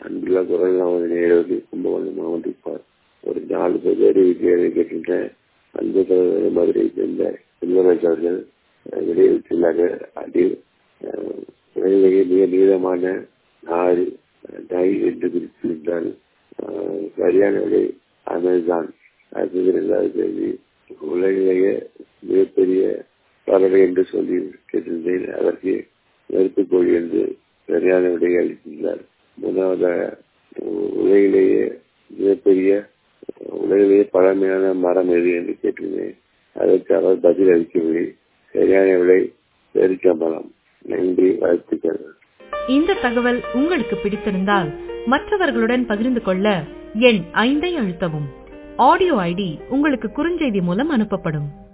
அன்புள்ள குரல் நமது நேரடி கும்பகோணம் மாவட்டம் ஒரு 4 பேர் கேட்டிருக்கேன். அன்பு தலைவர் மதுரையை சேர்ந்த செல்வராஜ் அவர்கள் வெளியிட்டுள்ளார்கள். அதில் உலகிலேயே மிக நீளமான நாடு என்று குறிப்பிட்டால் சரியான விடை அமேசான். அடுத்தது 2வது கேள்வி, உலகிலேயே மிகப்பெரிய பறவை என்று சொல்லி கேட்டிருந்தேன். அதற்கு நெருப்புக்கோழி என்று சரியான விடையை அளித்துள்ளார். 3வதாக உலகிலேயே பழமையான மரம் எது என்று கேட்டிருந்தேன். அதற்கு அவர் பதில் அளிக்கவில்லை. சரியான விடை பேரிச்சம்பழம். நன்றி, வாழ்த்துக்கள். இந்த தகவல் உங்களுக்கு பிடித்திருந்தால் மற்றவர்களுடன் பகிர்ந்து கொள்ள எண் 5 அழுத்தவும். ஆடியோ ஐடி உங்களுக்கு குறுஞ்செய்தி மூலம் அனுப்பப்படும்.